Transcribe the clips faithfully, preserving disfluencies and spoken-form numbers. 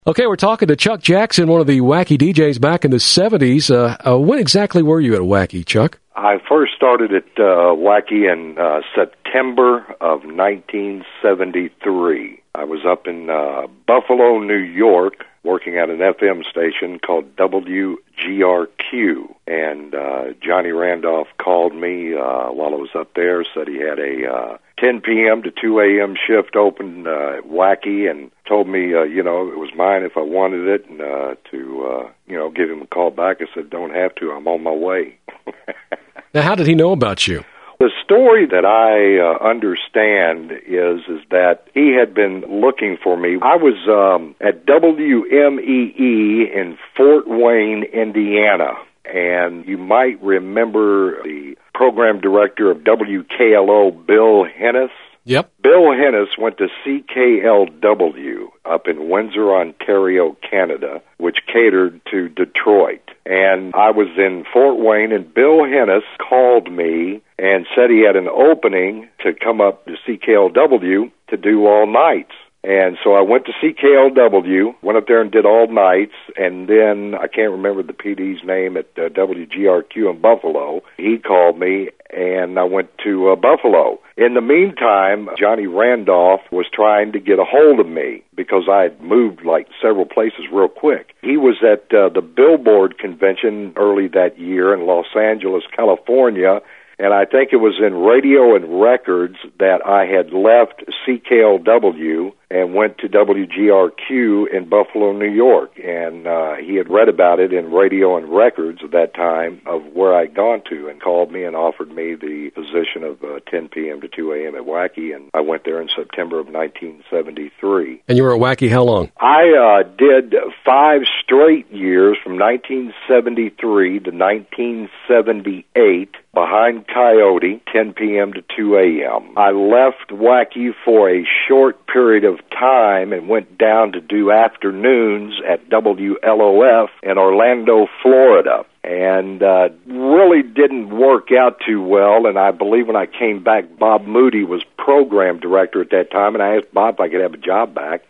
Okay, we're talking to Chuck Jackson, one of the Wacky D Js back in the seventies. Uh, uh, when exactly were you at Wacky, Chuck? I first started at uh, Wacky in uh, September of nineteen seventy-three. I was up in uh, Buffalo, New York, working at an F M station called W G R Q. And uh, Johnny Randolph called me uh, while I was up there, said he had a uh, ten p.m. to two a.m. shift open uh, at Wacky, and told me, uh, you know, it was mine if I wanted it, and uh, to, uh, you know, give him a call back. I said, don't have to, I'm on my way. Now, how did he know about you? The story that I uh, understand is is that he had been looking for me. I was um, at W M E E in Fort Wayne, Indiana, and you might remember the program director of W K L O, Bill Hennis. Yep. Bill Hennis went to C K L W up in Windsor, Ontario, Canada, which catered to Detroit. And I was in Fort Wayne, and Bill Hennis called me and said he had an opening to come up to C K L W to do all nights. And so I went to C K L W, went up there and did all nights, and then I can't remember the P D's name at uh, W G R Q in Buffalo. He called me, and I went to uh, Buffalo. In the meantime, Johnny Randolph was trying to get a hold of me because I had moved like several places real quick. He was at uh, the Billboard convention early that year in Los Angeles, California, and I think it was in Radio and Records that I had left C K L W and went to W G R Q in Buffalo, New York. And uh, he had read about it in Radio and Records at that time of where I'd gone to, and called me and offered me the position of uh, ten p.m. to two a.m. at Wacky. And I went there in September of nineteen seventy-three. And you were at Wacky how long? I uh, did five straight years from nineteen seventy-three to nineteen seventy-eight. Behind Coyote, ten p.m. to two a.m. I left Wacky for a short period of time and went down to do afternoons at W L O F in Orlando, Florida. And uh, really didn't work out too well, and I believe when I came back, Bob Moody was program director at that time, and I asked Bob if I could have a job back.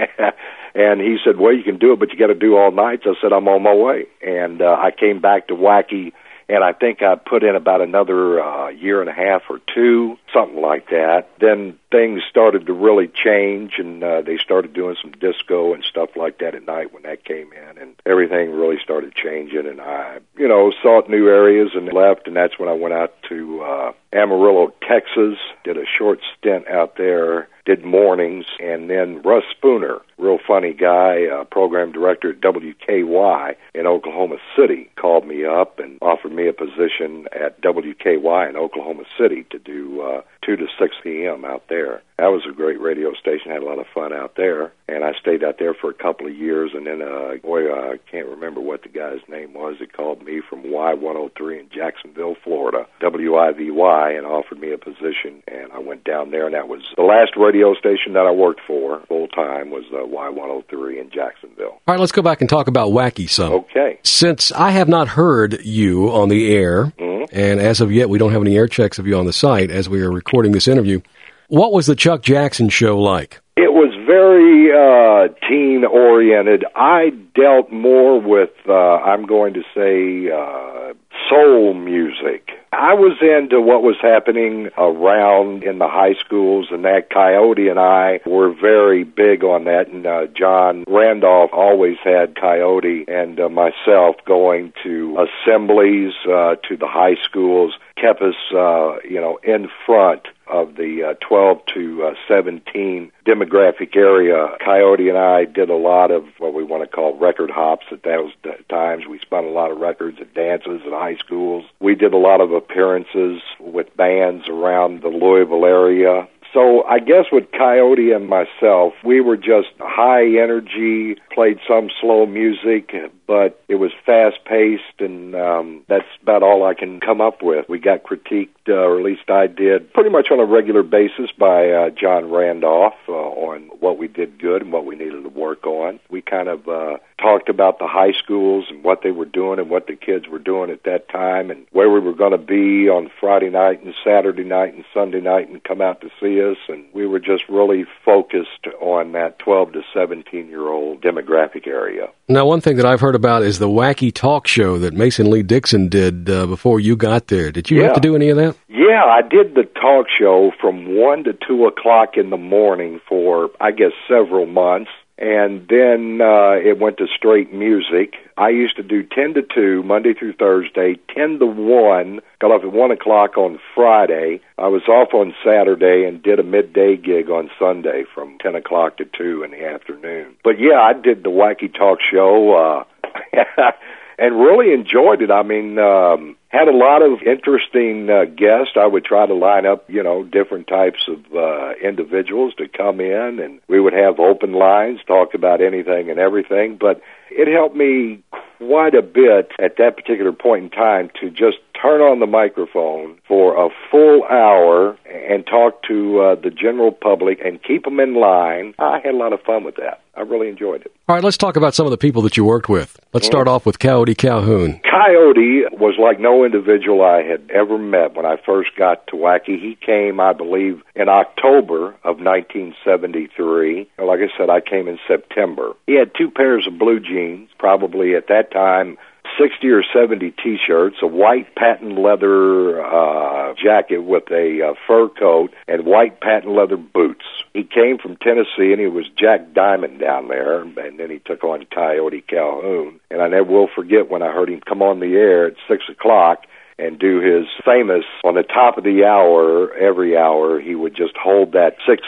And he said, well, you can do it, but you got to do all nights. I said, I'm on my way. And uh, I came back to Wacky, and I think I put in about another uh, year and a half or two, something like that. Then things started to really change, and uh, they started doing some disco and stuff like that at night when that came in, and everything really started changing. And I, you know, sought new areas and left, and that's when I went out to uh, Amarillo, Texas, did a short stint out there, did mornings, and then Russ Spooner, real funny guy, uh, program director at W K Y in Oklahoma City, called me up and offered me a position at W K Y in Oklahoma City to do uh, two to six p.m. out there. That was a great radio station, had a lot of fun out there, and I stayed out there for a couple of years, and then, uh, boy, I can't remember what the guy's name was. He called me from Y one oh three in Jacksonville, Florida, W I V Y, and offered me a position, and I went down there, and that was the last radio station that I worked for full-time was uh, Y one oh three in Jacksonville. All right, let's go back and talk about Wacky some. Okay. Since I have not heard you on the air, mm-hmm. and as of yet we don't have any air checks of you on the site as we are recording this interview, what was the Chuck Jackson show like? It was very uh, teen-oriented. I dealt more with, uh, I'm going to say, uh, soul music. I was into what was happening around in the high schools, and that Coyote and I were very big on that, and uh, John Randolph always had Coyote and uh, myself going to assemblies, uh, to the high schools, kept us, uh, you know, in front of the uh, twelve to seventeen demographic area. Coyote and I did a lot of what we want to call record hops at those times. We spun a lot of records at dances at high schools. We did a lot of appearances with bands around the Louisville area. So I guess with Coyote and myself, we were just high energy, played some slow music, but it was fast-paced, and um, that's about all I can come up with. We got critiqued, uh, or at least I did, pretty much on a regular basis by uh, John Randolph uh, on what we did good and what we needed to work on. We kind of uh, talked about the high schools and what they were doing and what the kids were doing at that time and where we were going to be on Friday night and Saturday night and Sunday night and come out to see serious, and we were just really focused on that twelve to seventeen-year-old demographic area. Now, one thing that I've heard about is the wacky talk show that Mason Lee Dixon did uh, before you got there. Did you yeah. have to do any of that? Yeah, I did the talk show from one to two o'clock in the morning for, I guess, several months. And then uh, it went to straight music. I used to do ten to two, Monday through Thursday, ten to one, got off at one o'clock on Friday. I was off on Saturday and did a midday gig on Sunday from ten o'clock to two in the afternoon. But, yeah, I did the Wacky Talk Show uh, and really enjoyed it. I mean, um, had a lot of interesting uh, guests. I would try to line up, you know, different types of uh, individuals to come in, and we would have open lines, talk about anything and everything. But it helped me quite a bit at that particular point in time to just turn on the microphone for a full hour and talk to uh, the general public and keep them in line. I had a lot of fun with that. I really enjoyed it. All right, let's talk about some of the people that you worked with. Let's start off with Coyote Calhoun. Coyote was like no individual I had ever met when I first got to Wacky. He came, I believe, in October of nineteen seventy-three. Like I said, I came in September. He had two pairs of blue jeans, probably at that time sixty or seventy T-shirts, a white patent leather uh, jacket with a uh, fur coat, and white patent leather boots. He came from Tennessee, and he was Jack Diamond down there, and then he took on Coyote Calhoun. And I never will forget when I heard him come on the air at six o'clock and do his famous, on the top of the hour, every hour, he would just hold that six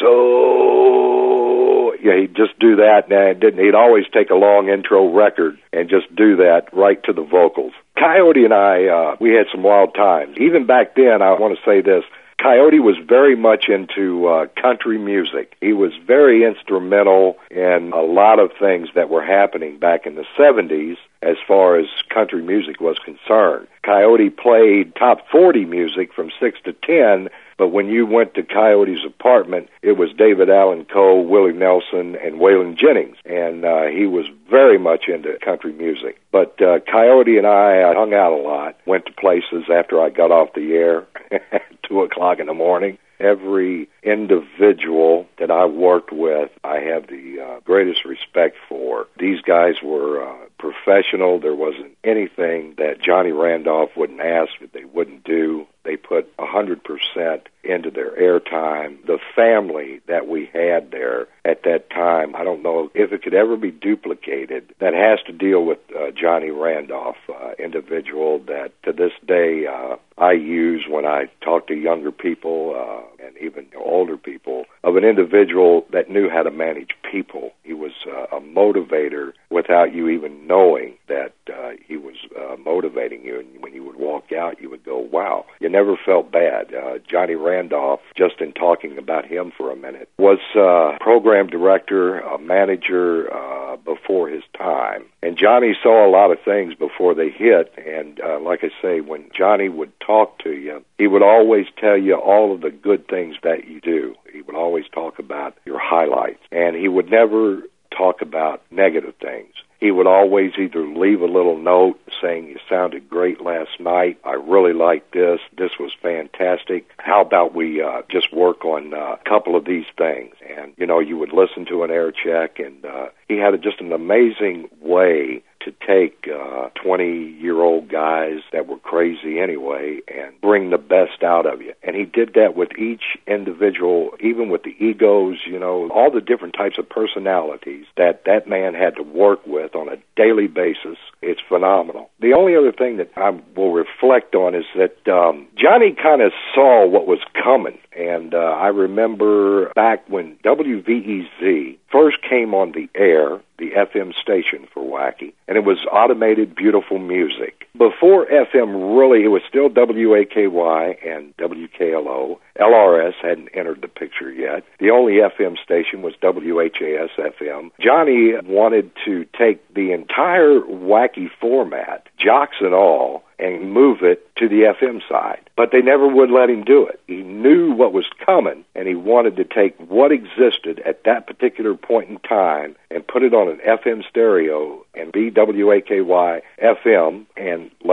oh. Yeah, he'd just do that, and didn't. He'd always take a long intro record and just do that right to the vocals. Coyote and I, uh, we had some wild times. Even back then, I want to say this, Coyote was very much into uh, country music. He was very instrumental in a lot of things that were happening back in the seventies as far as country music was concerned. Coyote played top forty music from six to ten, but when you went to Coyote's apartment, it was David Allan Coe, Willie Nelson, and Waylon Jennings, and uh, he was very much into country music. But uh, Coyote and I uh, hung out a lot, went to places after I got off the air at two o'clock in the morning. Every individual that I worked with, I have the uh, greatest respect for. These guys were uh, professional. There wasn't anything that Johnny Randolph wouldn't ask that they wouldn't do. They put one hundred percent into their airtime. The family that we had there at that time, I don't know if it could ever be duplicated. That has to deal with uh, Johnny Randolph, uh, individual that to this day uh, I use when I talk to younger people uh, and even older people, of an individual that knew how to manage people. He was uh, a motivator without you even knowing that uh, he was uh, motivating you. And when you would walk out, you would go, wow. You never felt bad. Uh, Johnny Randolph, just in talking about him for a minute, was uh, program director, a manager uh, before his time. And Johnny saw a lot of things before they hit. And uh, like I say, when Johnny would talk to you, he would always tell you all of the good things that you do. He would always talk about your highlights. And he would never talk about negative things. He would always either leave a little note saying, you sounded great last night. I really liked this. This was fantastic. How about we uh, just work on uh, a couple of these things? And, you know, you would listen to an air check, and uh, he had a, just an amazing way to take uh, twenty-year-old guys that were crazy anyway and bring the best out of you. And he did that with each individual, even with the egos, you know, all the different types of personalities that that man had to work with on a daily basis. It's phenomenal. The only other thing that I will reflect on is that um, Johnny kind of saw what was coming. And uh, I remember back when W V E Z first came on the air, the F M station for Wacky, and it was automated, beautiful music. Before F M really, it was still W A K Y and W K L O. L R S hadn't entered the picture yet. The only F M station was W H A S F M. Johnny wanted to take the entire Wacky format, jocks and all, and move it to the F M side. But they never would let him do it. He knew what was coming, and he wanted to take what existed at that particular point in time and put it on an F M stereo and be W A K Y F M, and let's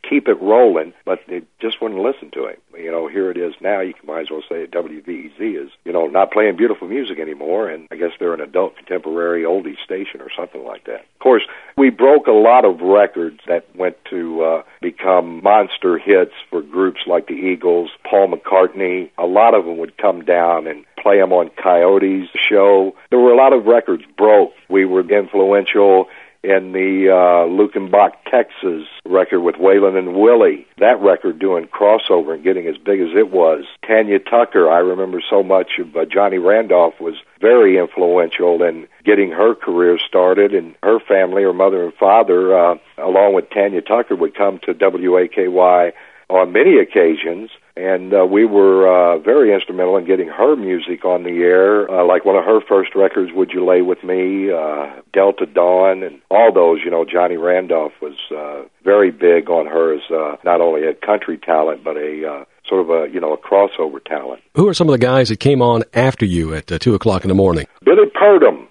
keep it rolling, but they just wouldn't listen to him. You know, here it is now. You might as well say that W V E Z is, you know, not playing beautiful music anymore, and I guess they're an adult contemporary oldies station or something like that. Of course, we broke a lot of records that went to uh, become monster hits for groups like the Eagles, Paul McCartney. A lot of them would come down and play them on Coyote's show. There were a lot of records broke. We were influential in the uh, Lukenbach, Texas record with Waylon and Willie. That record doing crossover and getting as big as it was. Tanya Tucker, I remember so much of uh, Johnny Randolph was very influential in getting her career started, and her family, her mother and father, uh, along with Tanya Tucker, would come to W A K Y on many occasions, and uh, we were uh, very instrumental in getting her music on the air, uh, like one of her first records, Would You Lay With Me, uh, Delta Dawn, and all those. You know, Johnny Randolph was uh, very big on her as uh, not only a country talent, but a uh, sort of a, you know, a crossover talent. Who are some of the guys that came on after you at uh, two o'clock in the morning? Billy Purdom.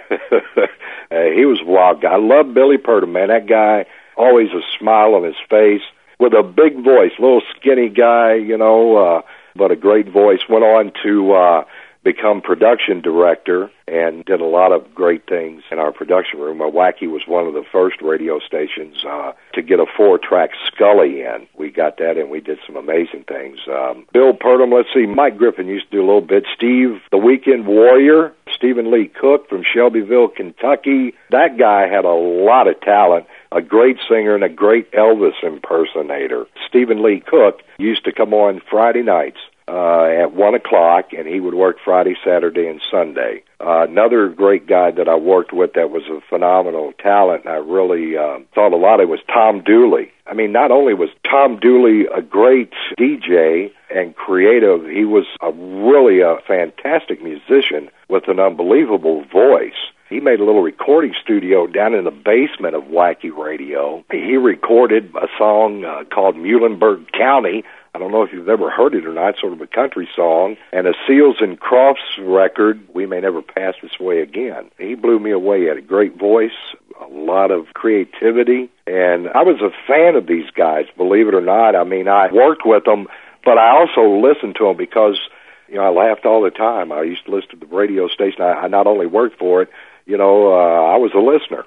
uh, he was a wild guy. I love Billy Purdom, man. That guy, always a smile on his face, with a big voice, little skinny guy, you know, uh, but a great voice. Went on to uh, become production director and did a lot of great things in our production room. Wacky was one of the first radio stations uh, to get a four-track Scully in. We got that, and we did some amazing things. Um, Bill Purdom, let's see, Mike Griffin used to do a little bit. Steve, the Weekend Warrior, Stephen Lee Cook from Shelbyville, Kentucky. That guy had a lot of talent. A great singer and a great Elvis impersonator. Stephen Lee Cook used to come on Friday nights uh, at one o'clock, and he would work Friday, Saturday, and Sunday. Uh, another great guy that I worked with that was a phenomenal talent, and I really uh, thought a lot of, was Tom Dooley. I mean, not only was Tom Dooley a great D J and creative, he was a really a fantastic musician with an unbelievable voice. He made a little recording studio down in the basement of Wacky Radio. He recorded a song uh, called Muhlenberg County. I don't know if you've ever heard it or not, sort of a country song, and a Seals and Crofts record, We May Never Pass This Way Again. He blew me away. He had a great voice, a lot of creativity, and I was a fan of these guys, believe it or not. I mean, I worked with them, but I also listened to them because, you know, I laughed all the time. I used to listen to the radio station. I, I not only worked for it, you know, uh, I was a listener.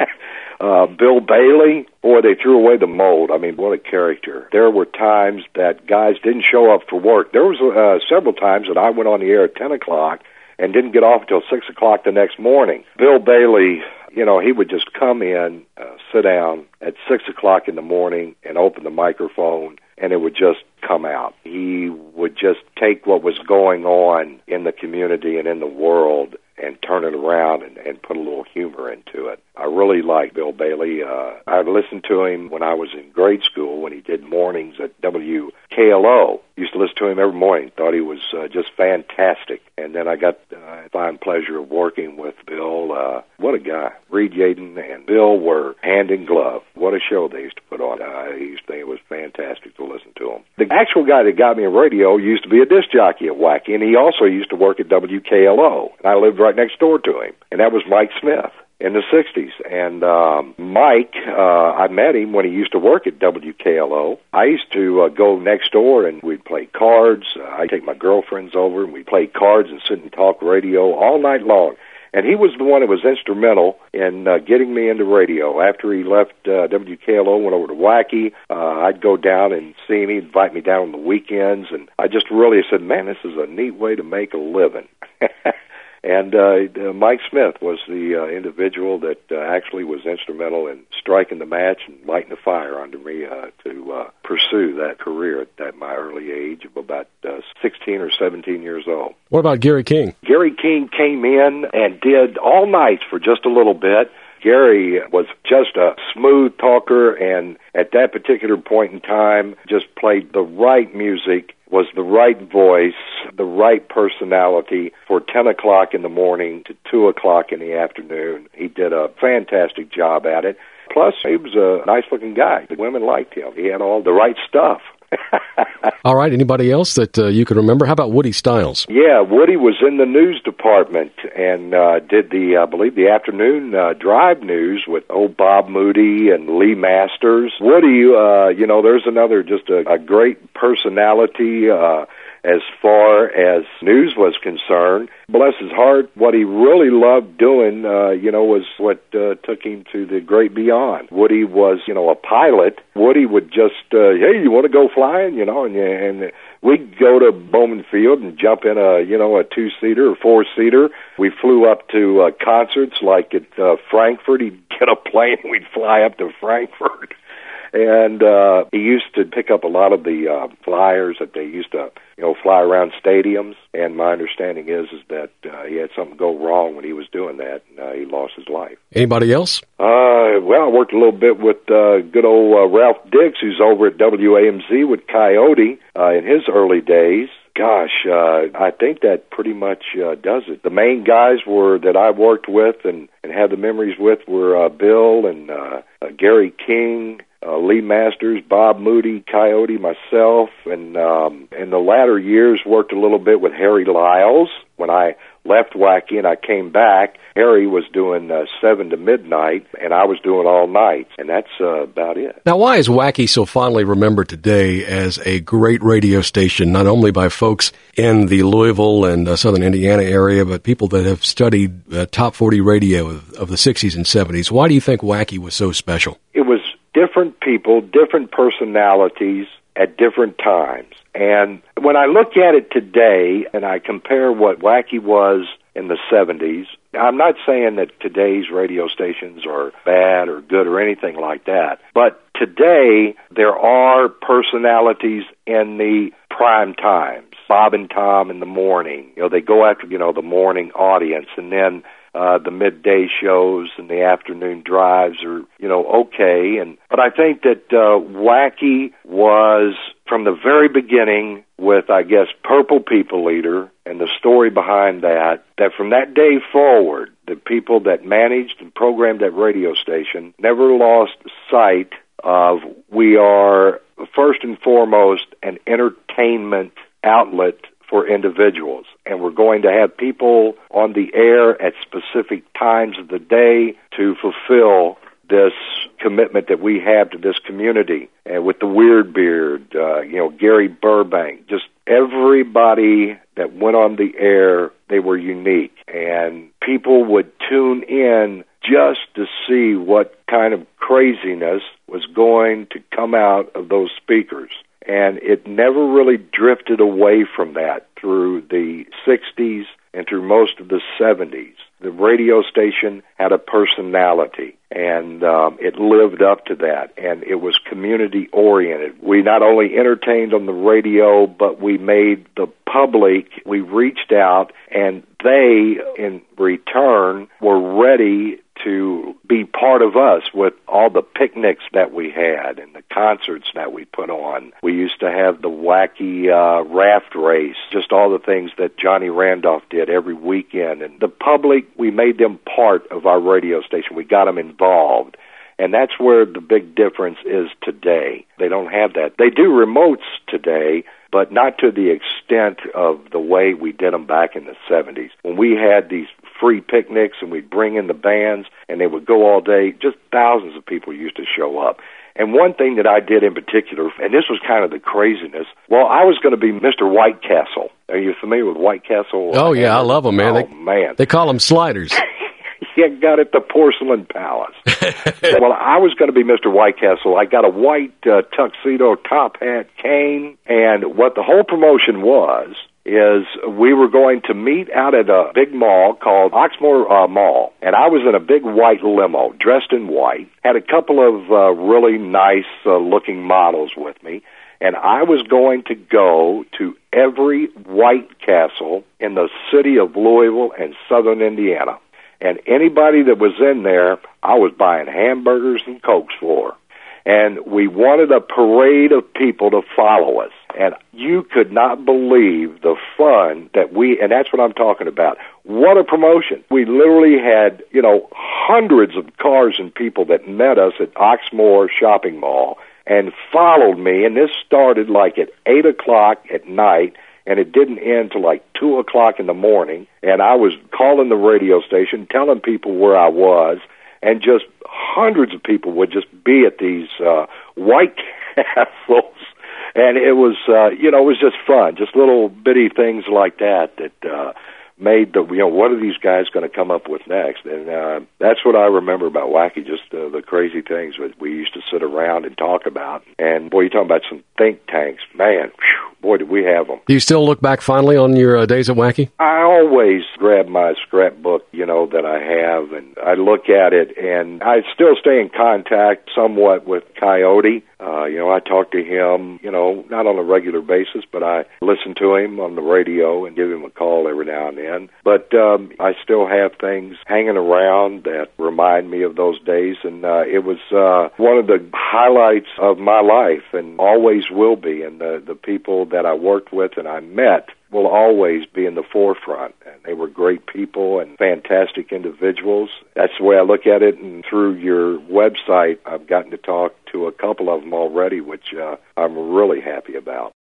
uh, Bill Bailey, boy, they threw away the mold. I mean, what a character. There were times that guys didn't show up for work. There was uh, several times that I went on the air at ten o'clock and didn't get off until six o'clock the next morning. Bill Bailey, you know, he would just come in, uh, sit down at six o'clock in the morning and open the microphone, and it would just come out. He would just take what was going on in the community and in the world and turn it around and, and put a little humor into it. I really like Bill Bailey. Uh, I listened to him when I was in grade school when he did mornings at W K L O. Used to listen to him every morning. Thought he was uh, just fantastic. And then I got uh, the fine pleasure of working with Bill. Uh, what a guy. Reed Yaden and Bill were hand in glove. What a show they used to put on. I used to think it was fantastic to listen to him. The actual guy that got me in radio used to be a disc jockey at Wacky, and he also used to work at W K L O. And I lived right next door to him, and that was Mike Smith in the sixties. And um, Mike, uh, I met him when he used to work at W K L O. I used to uh, go next door, and we'd play cards. Uh, I'd take my girlfriends over, and we'd play cards and sit and talk radio all night long. And he was the one that was instrumental in uh, getting me into radio. After he left uh, W K L O, went over to Wacky, uh, I'd go down and see him. He'd invite me down on the weekends, and I just really said, man, this is a neat way to make a living. And uh, uh, Mike Smith was the uh, individual that uh, actually was instrumental in striking the match and lighting the fire under me uh, to uh, pursue that career at that my early age of about uh, sixteen or seventeen years old. What about Gary King? Gary King came in and did all nights for just a little bit. Gary was just a smooth talker, and at that particular point in time, just played the right music, was the right voice, the right personality for ten o'clock in the morning to two o'clock in the afternoon. He did a fantastic job at it. Plus, he was a nice-looking guy. The women liked him. He had all the right stuff. All right. Anybody else that uh, you can remember? How about Woody Stiles? Yeah, Woody was in the news department and uh, did the, I believe, the afternoon uh, drive news with old Bob Moody and Lee Masters. Woody, uh, you know, there's another just a, a great personality uh, as far as news was concerned. Bless his heart, what he really loved doing, uh, you know, was what uh, took him to the great beyond. Woody was, you know, a pilot. Woody would just, uh, hey, you want to go flying, you know, and, and we'd go to Bowman Field and jump in a, you know, a two-seater or four-seater. We flew up to uh, concerts like at uh, Frankfurt. He'd get a plane and we'd fly up to Frankfurt. And uh, he used to pick up a lot of the uh, flyers that they used to, you know, fly around stadiums. And my understanding is is that uh, he had something go wrong when he was doing that, and uh, he lost his life. Anybody else? Uh, well, I worked a little bit with uh, good old uh, Ralph Dix, who's over at W A M Z with Coyote uh, in his early days. Gosh, uh, I think that pretty much uh, does it. The main guys were that I worked with and, and had the memories with were uh, Bill and uh, uh, Gary King, Uh, Lee Masters, Bob Moody, Coyote, myself, and um, in the latter years worked a little bit with Harry Lyles. When I left Wacky and I came back, Harry was doing uh, seven to midnight, and I was doing all night, and that's uh, about it. Now, why is Wacky so fondly remembered today as a great radio station, not only by folks in the Louisville and uh, southern Indiana area, but people that have studied uh, top forty radio of, of the sixties and seventies? Why do you think Wacky was so special? It was different people, different personalities at different times. And when I look at it today and I compare what Wacky was in the seventies, I'm not saying that today's radio stations are bad or good or anything like that, but today there are personalities in the prime times. Bob and Tom in the morning, you know, they go after, you know, the morning audience, and then Uh, the midday shows and the afternoon drives are, you know, okay. And but I think that uh, Wacky was, from the very beginning, with, I guess, Purple People Eater and the story behind that, that from that day forward, the people that managed and programmed that radio station never lost sight of we are, first and foremost, an entertainment outlet for individuals. And we're going to have people on the air at specific times of the day to fulfill this commitment that we have to this community. And with the Weird Beard, uh, you know, Gary Burbank, just everybody that went on the air, they were unique. And people would tune in just to see what kind of craziness was going to come out of those speakers. And it never really drifted away from that through the sixties and through most of the seventies. The radio station had a personality, and um, it lived up to that, and it was community-oriented. We not only entertained on the radio, but we made the public, we reached out, and they, in return, were ready to be part of us with all the picnics that we had and the concerts that we put on. We used to have the Wacky uh, raft race, just all the things that Johnny Randolph did every weekend. And the public, we made them part of our radio station. We got them involved. And that's where the big difference is today. They don't have that. They do remotes today, but not to the extent of the way we did them back in the seventies. When we had these free picnics and we'd bring in the bands and they would go all day, just thousands of people used to show up. And one thing that I did in particular, and this was kind of the craziness, well, I was going to be Mister White Castle. Are you familiar with White Castle? Oh, yeah, I love them, man. Oh, they, man. They call them sliders. You got at the Porcelain Palace. Well, I was going to be Mister White Castle. I got a white uh, tuxedo, top hat, cane, and what the whole promotion was is we were going to meet out at a big mall called Oxmoor uh, Mall, and I was in a big white limo, dressed in white, had a couple of uh, really nice-looking uh, models with me, and I was going to go to every White Castle in the city of Louisville and southern Indiana. And anybody that was in there, I was buying hamburgers and Cokes for. And we wanted a parade of people to follow us. And you could not believe the fun that we, and that's what I'm talking about. What a promotion. We literally had, you know, hundreds of cars and people that met us at Oxmoor Shopping Mall. and followed me. And this started like at eight o'clock at night, and it didn't end till like two o'clock in the morning. And I was calling the radio station, telling people where I was, and just hundreds of people would just be at these uh, White Castles. And it was, uh, you know, it was just fun, just little bitty things like that that uh, made the, you know, what are these guys going to come up with next? And uh, that's what I remember about Wacky, just uh, the crazy things that we used to sit around and talk about. And, boy, you're talking about some think tanks. Man, whew, boy, did we have them. Do you still look back fondly on your uh, days at Wacky? I always grab my scrapbook, you know, that I have, and I look at it, and I still stay in contact somewhat with Coyote. Uh, you know, I talk to him, you know, not on a regular basis, but I listen to him on the radio and give him a call every now and then. But um, I still have things hanging around that remind me of those days, and uh, it was uh, one of the highlights of my life and always will be. And the, the people that I worked with and I met will always be in the forefront. And they were great people and fantastic individuals. That's the way I look at it. And through your website, I've gotten to talk to a couple of them already, which uh, I'm really happy about.